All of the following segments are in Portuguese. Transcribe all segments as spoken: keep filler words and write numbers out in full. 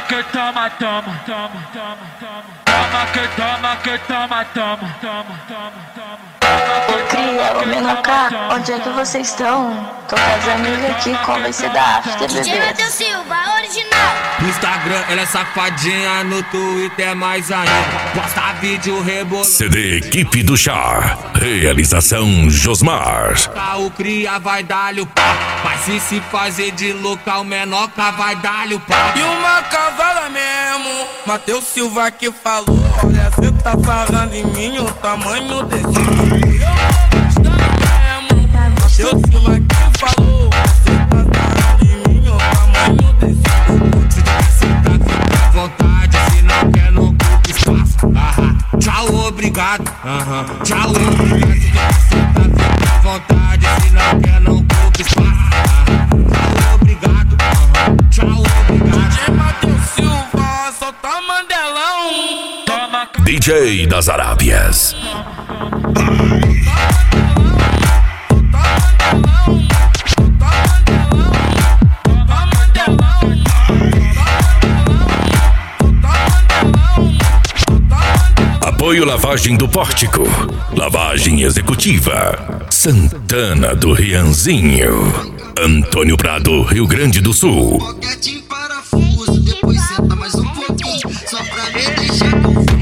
Toma que toma, toma, toma, toma, toma. Toma que toma, que toma, toma, toma, toma, toma. Ô cria, ô Menoká, onde é que vocês estão? Tô com as amigas aqui, qual vai ser da after, D J bebê? Matheus Silva, original. No Instagram ela é safadinha, no Twitter mais ainda. Posta vídeo rebolando. C D Equipe do Chá. Realização Josmar. O cria vai dar-lhe o pau. Mas se se fazer de local Menoká vai dar-lhe o pau. E uma cavala mesmo, Matheus Silva que falou. Olha, cê tá falando em mim o tamanho desse. Matheus Silva que falou. Cê tá falando em mim o tamanho desse. Se quer sentar, fica à vontade. Se não quer, não ocupa espaço. Aham. Tchau, obrigado. Aham. Tchau, obrigado. Se quer sentar, fica à vontade. Se não quer, não ocupa espaço. Aham. Tchau, obrigado. Aham. Tchau, obrigado. D J Matheus Silva, solta Mandelão. D J das Arábias. Apoio Lavagem do Pórtico. Lavagem Executiva. Santana do Rianzinho. Antônio Prado, Rio Grande do Sul. Boquete em parafuso, depois senta mais um pouquinho, só pra me deixar confuso.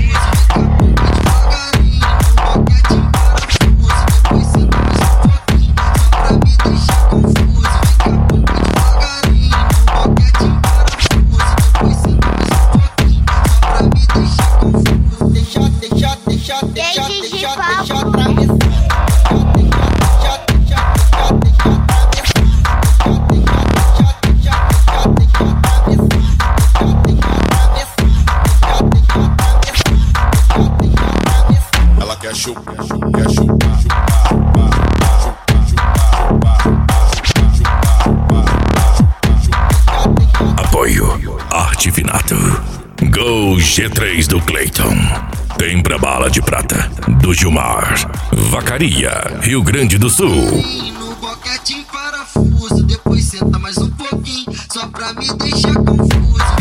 Boquete em parafuso, depois senta mais um pouquinho, só pra me deixar confuso. Boquete em parafuso, depois senta mais um pouquinho, só pra me deixar confuso. Deixa, deixa, deixa, deixa, deixa, deixa atravessar. Quer chupar, quer chupar, chupar, Apoio Artifinato. Gol G três do Clayton. Tempra Bala de Prata do Gilmar. Vacaria, Rio Grande do Sul. No boquete em parafuso, depois senta mais um pouquinho, só pra me deixar confuso.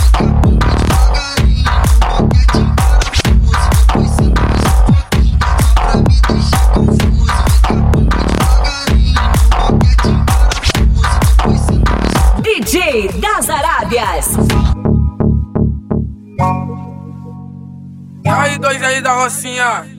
D J das Arábias. E aí, dois aí da Rocinha?